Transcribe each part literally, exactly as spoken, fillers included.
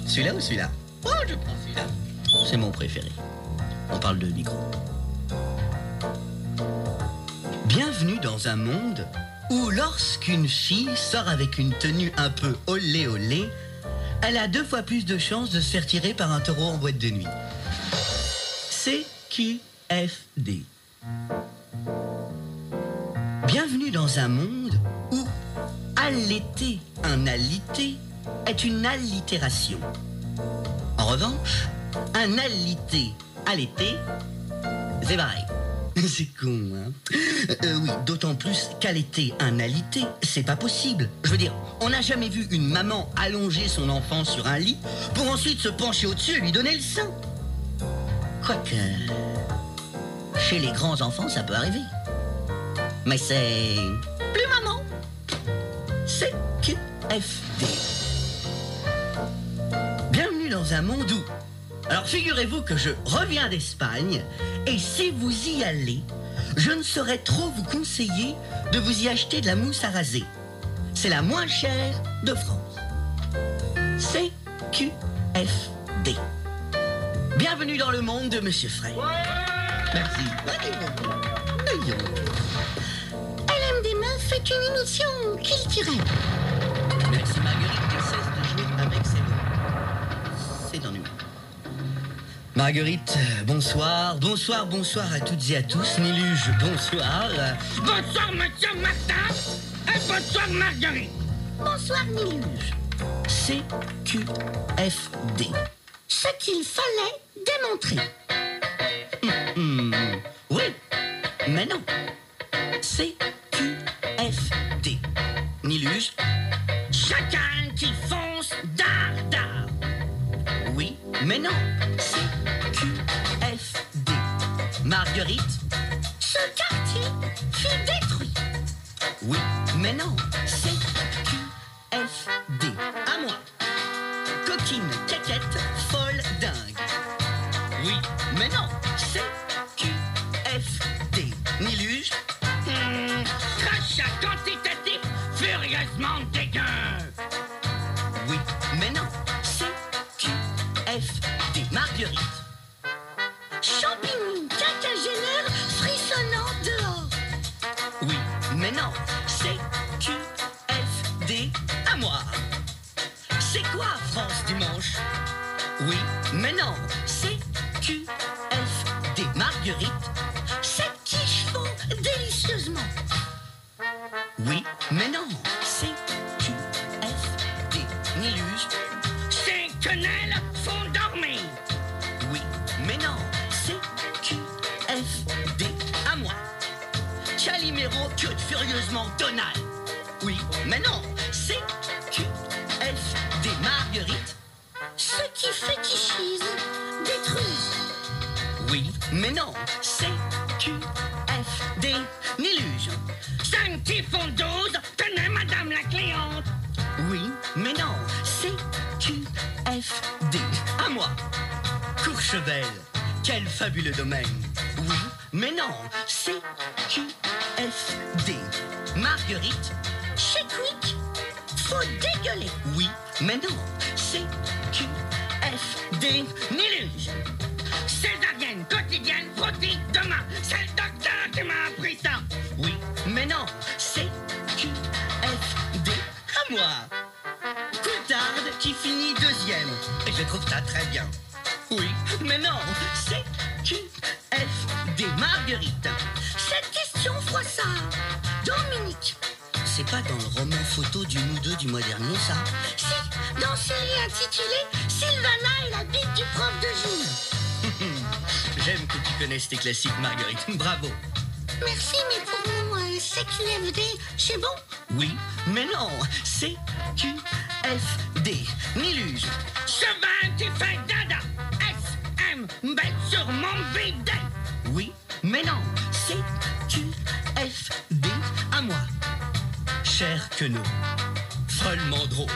Celui-là ou celui-là? Oh, je prends celui-là. C'est mon préféré. On parle de micro. Bienvenue dans un monde où lorsqu'une fille sort avec une tenue un peu olé olé, elle a deux fois plus de chances de se faire tirer par un taureau en boîte de nuit. C Q F D. Bienvenue dans un monde où allaiter un alité est une allitération. En revanche, un alité allaité, c'est pareil. C'est con, hein euh, Oui, d'autant plus qu'allaiter un alité, c'est pas possible. Je veux dire, on n'a jamais vu une maman allonger son enfant sur un lit pour ensuite se pencher au-dessus et lui donner le sein. Quoique, chez les grands enfants, ça peut arriver. Mais c'est plus maman. C Q F D. Bienvenue dans un monde où... Alors figurez-vous que je reviens d'Espagne et si vous y allez, je ne saurais trop vous conseiller de vous y acheter de la mousse à raser. C'est la moins chère de France. C Q F D. Bienvenue dans le monde de Monsieur Frey. Merci. Elle aime des meufs est une émission culturelle. Merci Marguerite, qu'elle cesse de jouer avec ses mots. C'est ennuyeux. Marguerite, bonsoir. Bonsoir, bonsoir à toutes et à tous. Miluge, bonsoir. Bonsoir, monsieur Martin. Et bonsoir, Marguerite. Bonsoir, Miluge. C Q F D. Ce qu'il fallait démontrer. Hum, hum, oui, mais non. C Q F D. Miluge. Chacun qui fonce, dard, dard. Oui, mais non. C Q F D. Marguerite. Ce quartier fut détruit. Oui, mais non. C Q F D. À moi. Coquine, caquette, folle, dingue. Oui, mais non. C Q F D. Miluge. Hmm, crachat quantitatif, furieusement dégueu. Oui, mais non. C Q F D. Marguerite. Champignons quinquagénaires frissonnant dehors. Oui, mais non. C Q F D. À moi. C'est quoi France Dimanche? Oui, mais non. C Q F D. Marguerite. Ces petits chevaux délicieusement. Oui, mais non. C Q F D. Miluge. Ces quenelles font dormir. Oui, mais non. C Q F D. À moi. Calimero queue furieusement tonal. Oui, mais non. C Q F D. Marguerite. Ceux qui fétichisent détruisent. Oui, mais non. C Q F D. Miluge. Cinq qui font douze, tenez madame la cliente. Oui, mais non. C Q F D. À moi. Courchevel. Quel fabuleux domaine. Oui, mais non. C Q F D. Marguerite. Chez Quick, faut dégueuler. Oui, mais non. C Q F D. Miluge. Césarienne quotidienne, frottis demain. C'est le docteur qui m'a appris ça. Oui, mais non. C Q F D. À moi. Coutarde qui finit deuxième. Et je trouve ça très bien. Oui, mais non. C Q F D. Marguerite. Cette question froissard. Dominique. C'est pas dans le roman photo du nous deux du mois dernier, ça? Si, dans série intitulée Sylvana et la bite du prof de gym. J'aime que tu connaisses tes classiques, Marguerite. Bravo. Merci, mais pour mon euh, C Q F D, c'est bon. Oui, mais non. C Q F D. Miluge. Chevin qui fait dada. S M bête sur mon bidet. Oui, mais non. C Q F D. À moi. Cher Queneau. Follement drôle.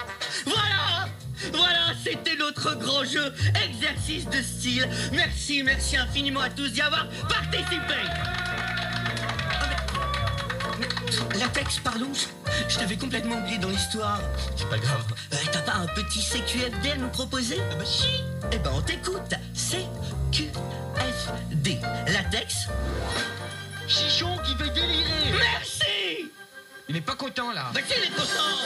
Voilà. Voilà, c'était notre grand jeu. Exercice de style. Merci, merci infiniment à tous d'y avoir participé. Latex, pardon, je, je t'avais complètement oublié dans l'histoire. C'est pas grave. Euh, T'as pas un petit C Q F D à nous proposer? Ah bah si. Eh ben on t'écoute. C Q F D. Latex. Chichon qui veut délirer. Merci. Il est pas content là. Bah qui est content?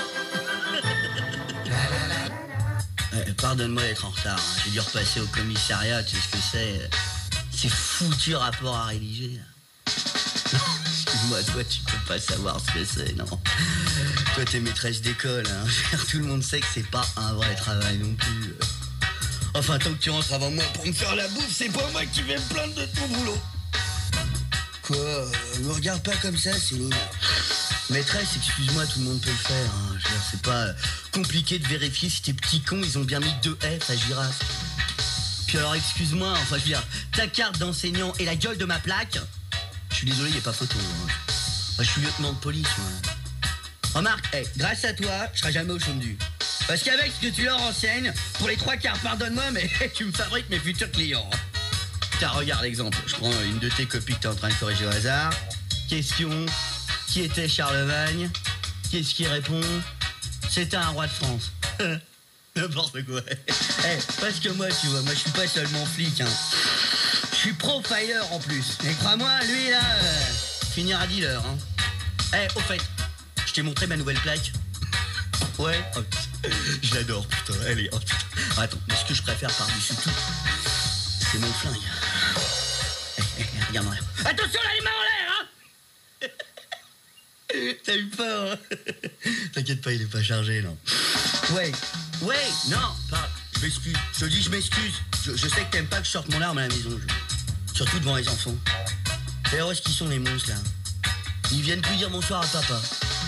euh, Pardonne-moi d'être en retard, hein. J'ai dû repasser au commissariat, tu sais ce que c'est? Ces foutus rapports à rédiger là. Excuse-moi, toi tu peux pas savoir ce que c'est, non. Toi t'es maîtresse d'école, hein. Tout le monde sait que c'est pas un vrai travail non plus. Enfin, tant que tu rentres avant moi pour me faire la bouffe, c'est pas moi qui vais me plaindre de ton boulot. Quoi? euh, Me regarde pas comme ça, Céline. Maîtresse, excuse-moi, tout le monde peut le faire, hein. Je veux dire, c'est pas euh, compliqué de vérifier si tes petits cons, ils ont bien mis deux F à girafe. Puis alors, excuse-moi, enfin, je veux dire, ta carte d'enseignant et la gueule de ma plaque, je suis désolé, il a pas photo, hein. Moi, je suis lieutenant de police, moi. Remarque, hey, grâce à toi, je serai jamais au chômage. Parce qu'avec ce que tu leur enseignes, pour les trois quarts, pardonne-moi, mais tu me fabriques mes futurs clients. Tiens, regarde l'exemple. Je prends une de tes copies que t'es en train de corriger au hasard. Question, qui était Charlemagne? Qu'est-ce qui répond? C'était un roi de France. N'importe quoi. Hey, parce que moi, tu vois, moi je suis pas seulement flic, hein. Je suis profiler en plus. Et crois-moi, lui là, euh, finira dealer, hein. Eh, hey, au fait, je t'ai montré ma nouvelle plaque. Ouais, oh, je l'adore, putain. Allez, oh, putain. Attends, mais ce que je préfère par-dessus tout, c'est mon flingue. Hey, hey, regarde-moi. Attention là, les mains en l'air, hein. T'as eu peur, hein. T'inquiète pas, il est pas chargé, non. Ouais, ouais, non, pas. Je m'excuse. Je te dis, je m'excuse. Je, je sais que t'aimes pas que je sorte mon arme à la maison. Je... Surtout devant les enfants. D'ailleurs, où est-ce qu'ils sont les monstres, là? Ils viennent plus dire bonsoir à papa.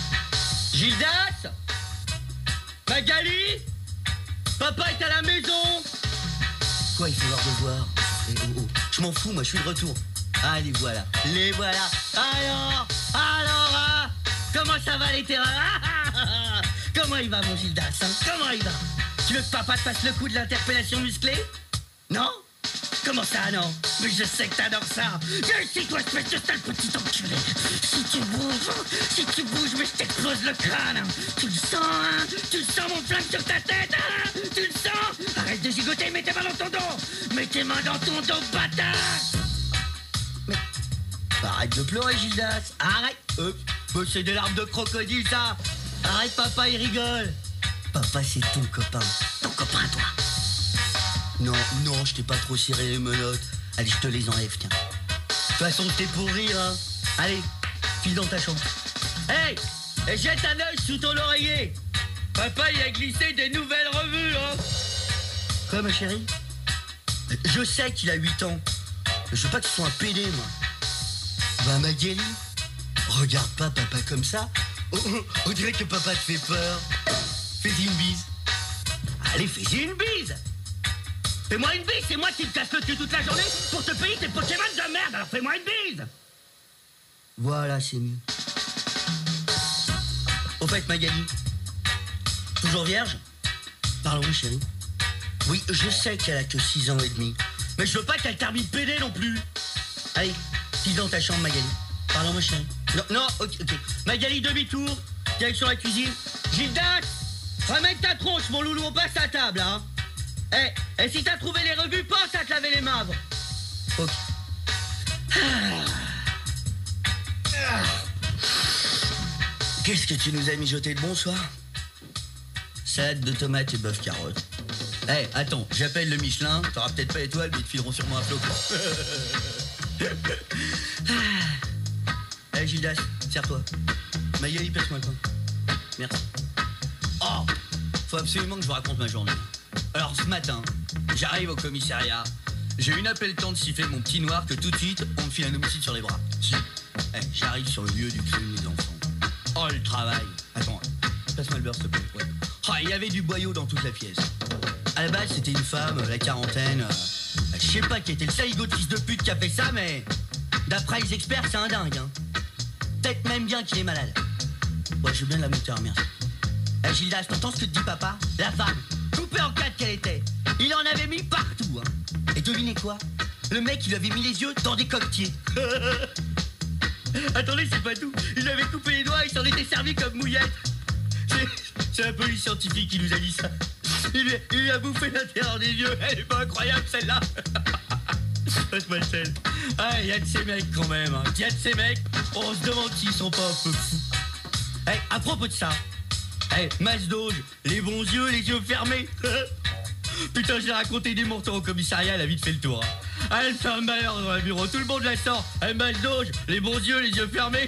Gildas? Magali? Papa est à la maison? Quoi, il faut leur devoir? Eh, oh, oh. Je m'en fous, moi, je suis de retour. Ah, les voilà. Les voilà. Alors, alors, ah, comment ça va les terrains? Ah, ah, ah. Comment il va, mon Gildas, hein? Comment il va? Tu veux que papa te fasse le coup de l'interpellation musclée? Non? Comment ça, non? Mais je sais que t'adores ça. Viens ici, toi, espèce de sale petit enculé. Si tu bouges, si tu bouges, mais je t'explose le crâne. Hein. Tu le sens, hein? Tu le sens, mon flingue sur ta tête, hein? Tu le sens? Arrête de gigoter, mets tes mains dans ton dos. Mets tes mains dans ton dos, bâtard. Mais... Arrête de pleurer, Gildas. Arrête. Euh, c'est des larmes de crocodile, ça. Arrête, papa, il rigole. Papa, c'est ton copain. Ton copain, toi. Non, non, je t'ai pas trop ciré les menottes. Allez, je te les enlève, tiens. De toute façon, t'es pour rire, hein. Allez, file dans ta chambre. Hey, et jette un œil sous ton oreiller. Papa, il a glissé des nouvelles revues, hein. Quoi, ma chérie? Je sais qu'il a huit ans. Je veux pas que ce soit un pédé, moi. Bah, Magali, regarde pas papa comme ça. Oh, oh, on dirait que papa te fait peur. Fais-y une bise. Allez, fais-y une bise. Fais-moi une bise, c'est moi qui te casse le cul toute la journée pour te payer tes Pokémon de merde, alors fais-moi une bise. Voilà, c'est mieux. Au fait, Magali, toujours vierge? Pardon, chérie. Oui, je sais qu'elle a que six ans et demi, mais je veux pas qu'elle termine pédée non plus. Allez, file dans ta chambre, Magali. Pardon, ma chérie. Non, non, ok, ok. Magali, demi-tour, direction la cuisine. Gildas, ramène ta tronche, mon loulou, on passe à table, hein. Eh, hey, et si t'as trouvé les revues, pense à te laver les mains avant. Ok. Ah. Ah. Qu'est-ce que tu nous as mijoté de bonsoir? Salade de tomates et bœuf carotte. Eh, hey, attends, j'appelle le Michelin. T'auras peut-être pas l'étoile, mais ils te fileront sûrement un flocon. Ah. Eh, hey, Gildas, serre-toi. Magali, passe-moi le pain. Merci. Oh, faut absolument que je vous raconte ma journée. Alors ce matin, j'arrive au commissariat, j'ai une appel-temps de siffler mon petit noir que tout de suite, on me file un homicide sur les bras. Si. Eh, j'arrive sur le lieu du crime des enfants. Oh, le travail. Attends, passe-moi le beurre, s'il te plaît. Ouais. Oh, il y avait du boyau dans toute la pièce. À la base, c'était une femme, la quarantaine. Euh, je sais pas qui était le saligo de fils de pute qui a fait ça, mais d'après les experts, c'est un dingue. Hein. Peut-être même bien qu'il est malade. Ouais, je veux bien la moteur, merci. Eh, Gildas, t'entends ce que te dit papa? La femme, coupée en quatre qu'elle était. Il en avait mis partout, hein. Et devinez quoi? Le mec, il lui avait mis les yeux dans des coquetiers. Attendez, c'est pas tout. Il avait coupé les doigts, il s'en était servi comme mouillette. C'est, c'est la police scientifique qui nous a dit ça. Il lui, il lui a bouffé la terreur des vieux. Elle est pas incroyable celle-là. Passe-moi le sel. Ah, il y a de ces mecs quand même. Il hein. y a de ces mecs, on se demande s'ils sont pas un peu fous. Hey, à propos de ça, hey, Masdog, les bons yeux, les yeux fermés. Putain, je l'ai raconté dès mon retour au commissariat, elle a vite fait le tour. Hein. Ah, elle fait un malheur dans le bureau, tout le monde la sort. Hey, Masdog, les bons yeux, les yeux fermés.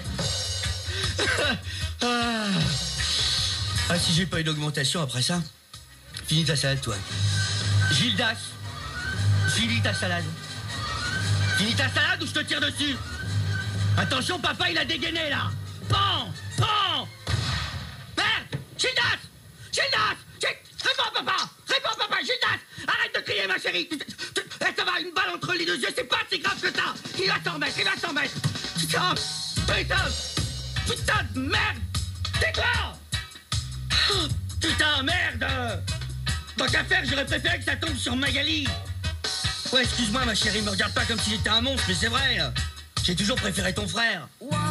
ah. ah, si j'ai pas une augmentation après ça, finis ta salade, toi. Gildas, finis ta salade. Finis ta salade ou je te tire dessus. Attention, papa, il a dégainé, là. Pan, pan. Merde, Gildas, Gildas, Gildas. Réponds, papa, réponds, papa, Gildas. Arrête de crier, ma chérie. Ça va, une balle entre les deux yeux, c'est pas si grave que ça. Il va s'en mettre, il va s'en mettre. Putain, putain, putain de merde. C'est quoi? Oh, putain, merde. Tant qu'à faire, j'aurais préféré que ça tombe sur Magali. Ouais, excuse-moi, ma chérie, me regarde pas comme si j'étais un monstre, mais c'est vrai. J'ai toujours préféré ton frère.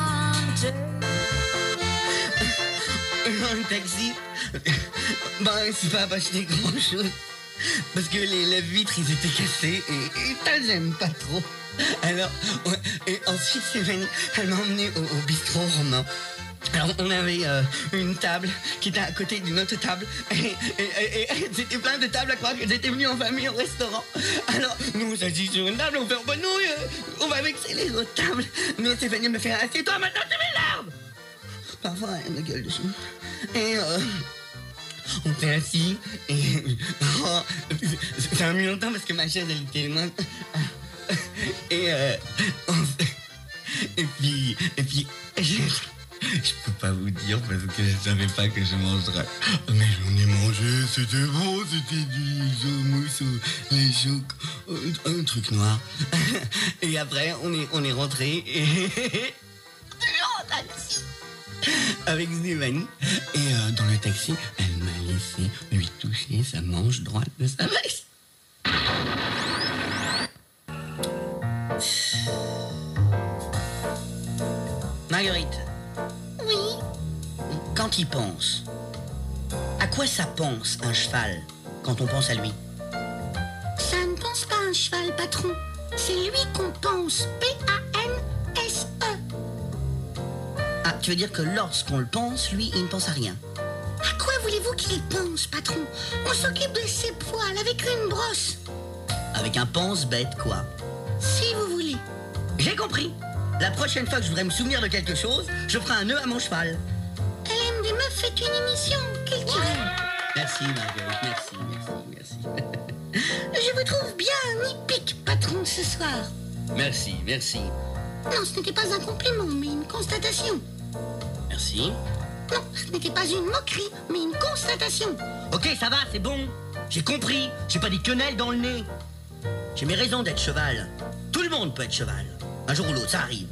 Un taxi. Ben, c'est pas acheté grand-chose. Parce que les lèvres-vitres, ils étaient cassés et, et ça, j'aime pas trop. Alors, ouais, et ensuite, Stéphanie, elle m'a emmené au, au bistrot romain. Alors, on avait euh, une table qui était à côté d'une autre table. Et, et, et, et c'était plein de tables à croire qu'elles étaient venues en famille au restaurant. Alors, nous, on s'assit sur une table, on fait, bon, nous, euh, on va vexer les autres tables. Mais Stéphanie me fait, assieds-toi maintenant, tu m'énerves. Parfois, elle me gueule dessus. Et euh, on s'est assis. Et oh, ça a mis longtemps parce que ma chaise, elle était loin. Et euh, on, et puis, et puis, je, je peux pas vous dire parce que je savais pas que je mangerais. Mais j'en ai mangé, c'était bon, c'était du mousse, les chocs, un, un truc noir. Et après, on est, on est rentré et avec Stéphanie. Et euh, dans le taxi, elle m'a laissé lui toucher sa manche droite de sa veste. Marguerite. Oui. Quand il pense, à quoi ça pense un cheval quand on pense à lui? Ça ne pense pas à un cheval, patron. C'est lui qu'on pense. P A N S E. Ah, tu veux dire que lorsqu'on le pense, lui, il ne pense à rien? À quoi voulez-vous qu'il pense, patron? On s'occupe de ses poils avec une brosse. Avec un pense-bête, quoi. Si vous voulez. J'ai compris. La prochaine fois que je voudrais me souvenir de quelque chose, je ferai un nœud à mon cheval. Elle aime des meufs, fait une émission culturelle. Merci, Marguerite, merci, merci, merci. Je vous trouve bien hippique, patron, ce soir. Merci, merci. Non, ce n'était pas un compliment, mais une constatation. Merci. Non, ce n'était pas une moquerie, mais une constatation. Ok, ça va, c'est bon. J'ai compris. J'ai pas des quenelles dans le nez. J'ai mes raisons d'être cheval. Tout le monde peut être cheval. Un jour ou l'autre, ça arrive.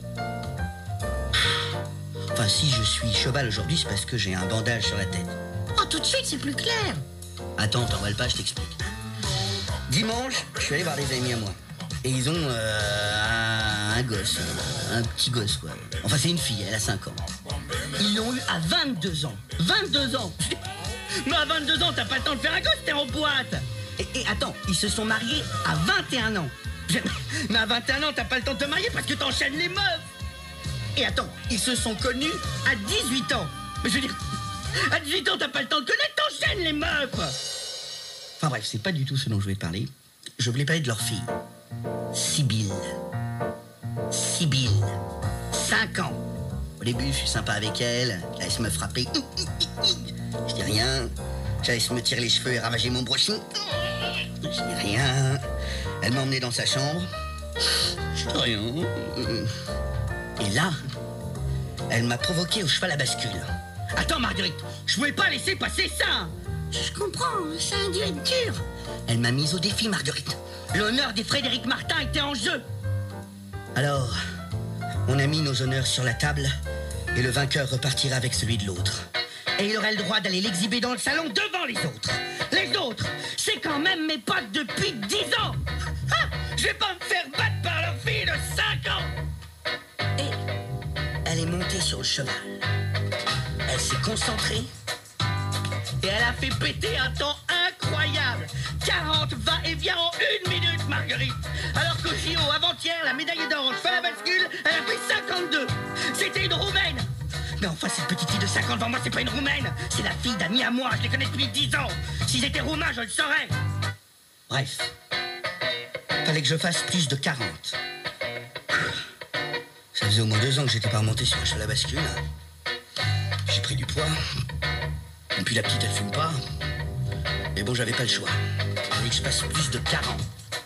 Enfin, si je suis cheval aujourd'hui, c'est parce que j'ai un bandage sur la tête. Oh, tout de suite, c'est plus clair. Attends, t'emballes pas, je t'explique. Dimanche, je suis allé voir des amis à moi. Et ils ont euh, un, un gosse, un, un petit gosse, quoi. Enfin, c'est une fille, elle a cinq ans. Ils l'ont eu à vingt-deux ans. vingt-deux ans. Mais à vingt-deux ans, t'as pas le temps de faire un gosse, t'es en boîte. Et, et attends, ils se sont mariés à vingt et un ans. Mais à vingt et un ans, t'as pas le temps de te marier parce que t'enchaînes les meufs. Et attends, ils se sont connus à dix-huit ans. Mais je veux dire, à dix-huit ans, t'as pas le temps de connaître, t'enchaînes les meufs. Enfin bref, c'est pas du tout ce dont je voulais parler. Je voulais parler de leur fille. Sibylle. Sibylle. cinq ans. Au début, je suis sympa avec elle. Je laisse me frapper. Je dis rien. Je laisse me tirer les cheveux et ravager mon brushing. Je dis rien. Elle m'a emmené dans sa chambre. Je dis rien. Et là, elle m'a provoqué au cheval à bascule. Attends, Marguerite, je pouvais pas laisser passer ça. Je comprends, ça a dû être dur. Elle m'a mise au défi, Marguerite. L'honneur des Frédéric Martin était en jeu. Alors, on a mis nos honneurs sur la table et le vainqueur repartira avec celui de l'autre. Et il aurait le droit d'aller l'exhiber dans le salon devant les autres. Les autres, c'est quand même mes potes depuis dix ans. Ah, je vais pas me faire battre par leur fille de cinq ans. Et monté sur le cheval. Elle s'est concentrée et elle a fait péter un temps incroyable. quarante va-et-vient en une minute, Marguerite. Alors qu'au J O avant-hier, la médaillée d'or en cheval à bascule, elle a fait cinquante-deux. C'était une Roumaine. Mais enfin, cette petite fille de cinquante devant moi, c'est pas une Roumaine. C'est la fille d'amis à moi, je les connais depuis dix ans. S'ils étaient roumains, je le saurais. Bref, fallait que je fasse plus de quarante. Ça faisait au moins deux ans que j'étais pas remonté sur un cheval à bascule. J'ai pris du poids. Et puis la petite, elle fume pas. Mais bon, j'avais pas le choix. Il fallait que je fasse plus de quarante.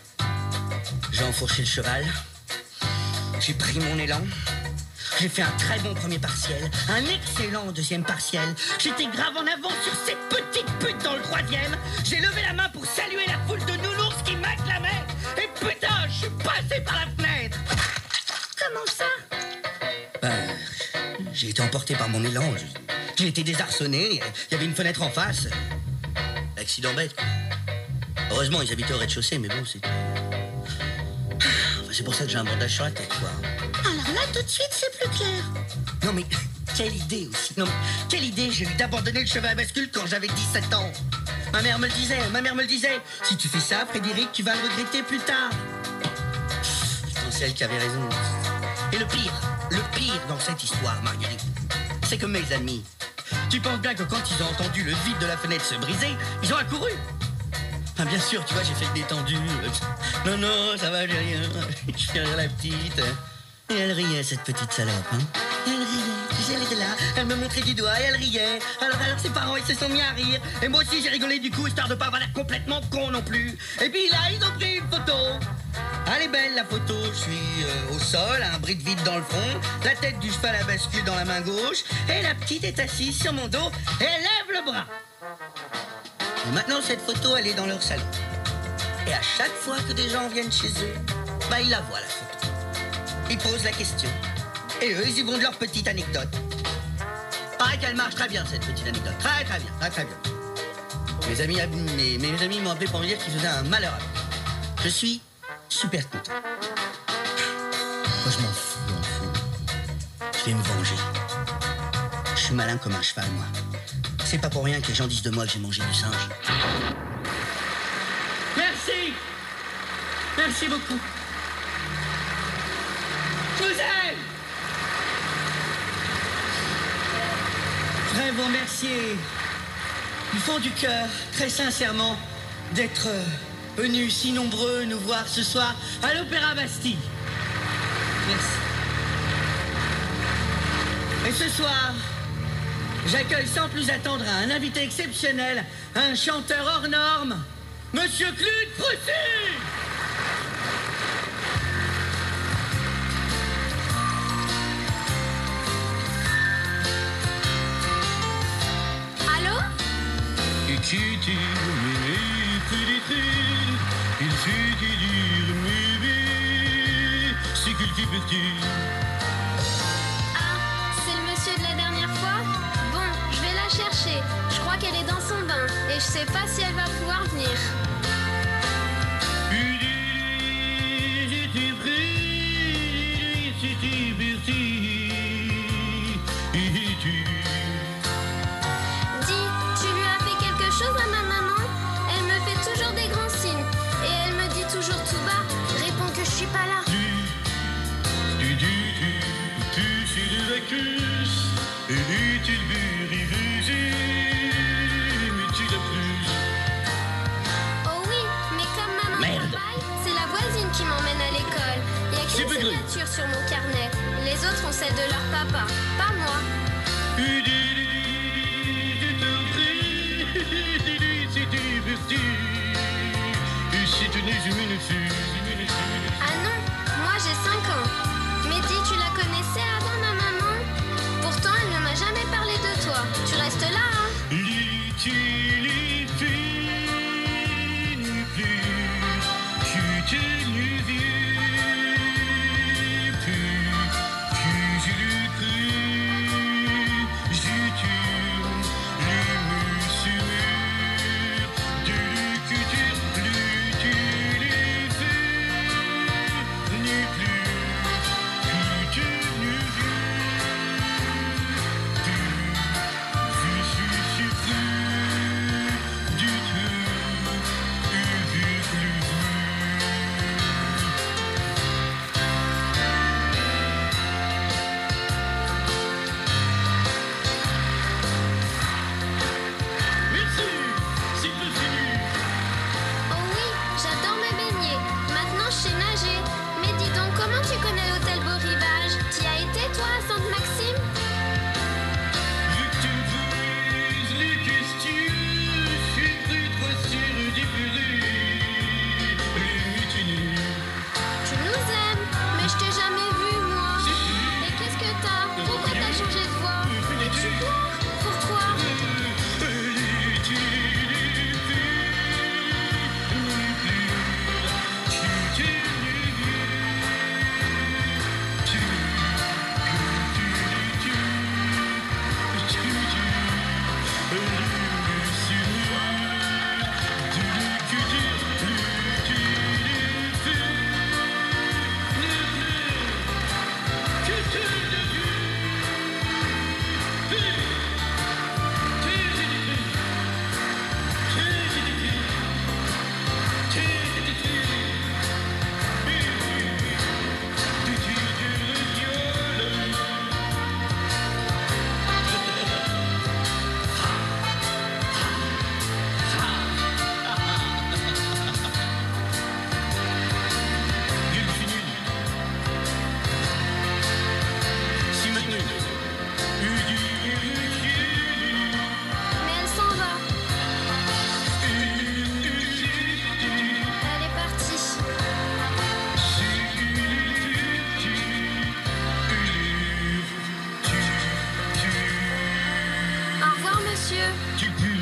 J'ai enfourché le cheval. J'ai pris mon élan. J'ai fait un très bon premier partiel, un excellent deuxième partiel. J'étais grave en avant sur cette petite pute dans le troisième. J'ai levé la main pour saluer la foule de nounours qui m'acclamaient. Et putain, je suis passé par la fenêtre. Comment ça? Ben, j'ai été emporté par mon élan. J'ai été désarçonné. Il y avait une fenêtre en face. Accident bête. Heureusement, ils habitaient au rez-de-chaussée, mais bon, c'est... Enfin, c'est pour ça que j'ai un bandage sur la tête, quoi. Alors là, tout de suite, c'est plus clair. Non mais, quelle idée aussi. Non mais, quelle idée j'ai eu d'abandonner le cheval à bascule quand j'avais dix-sept ans. Ma mère me le disait, ma mère me le disait. Si tu fais ça, Frédéric, tu vas le regretter plus tard. C'est elle qui avait raison. Et le pire, le pire dans cette histoire, Marguerite, c'est que mes amis, tu penses bien que quand ils ont entendu le vide de la fenêtre se briser, ils ont accouru. Enfin, bien sûr, tu vois, j'ai fait le détendu. Non, non, ça va, j'ai rien. Je fais rire la petite. Et elle riait, cette petite salope, hein. Elle riait, tu sais, elle était là, elle me montrait du doigt et elle riait. Alors, alors ses parents, ils se sont mis à rire. Et moi aussi, j'ai rigolé du coup, histoire de pas avoir l'air complètement con non plus. Et puis là, ils ont pris une photo. Elle est belle, la photo. Je suis euh, au sol, un bris de vide dans le front, la tête du cheval à bascule dans la main gauche, et la petite est assise sur mon dos et elle lève le bras. Et maintenant, cette photo, elle est dans leur salon. Et à chaque fois que des gens viennent chez eux, bah, ils la voient, la photo. Ils posent la question. Et eux, ils y vont de leur petite anecdote. Pareil qu'elle marche très bien, cette petite anecdote. Très, très bien, très, très bien. Mes amis, mes, mes amis m'ont appelé pour me dire qu'ils faisaient un malheur à moi. Je suis super content. Moi, je m'en fous, je m'en fous. Je vais me venger. Je suis malin comme un cheval, moi. C'est pas pour rien que les gens disent de moi que j'ai mangé du singe. Merci. Merci beaucoup. Je vous aime. Je voudrais vous remercier du fond du cœur, très sincèrement, d'être venus si nombreux nous voir ce soir à l'Opéra Bastille. Merci. Et ce soir, j'accueille sans plus attendre un invité exceptionnel, un chanteur hors norme, Monsieur Claude Froussi. Qui dit mais il suffit dire mais c'est cultivé. Ah, c'est le monsieur de la dernière fois? Bon, je vais la chercher. Je crois qu'elle est dans son bain et je sais pas si elle va pouvoir venir. Sur mon carnet. Les autres ont celle de leur papa, pas moi. Ah non, moi j'ai cinq ans. Mehdi, tu la connaissais avant ma maman? Pourtant, elle ne m'a jamais parlé de toi. Tu restes là, hein?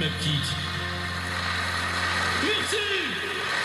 ma petite. Merci.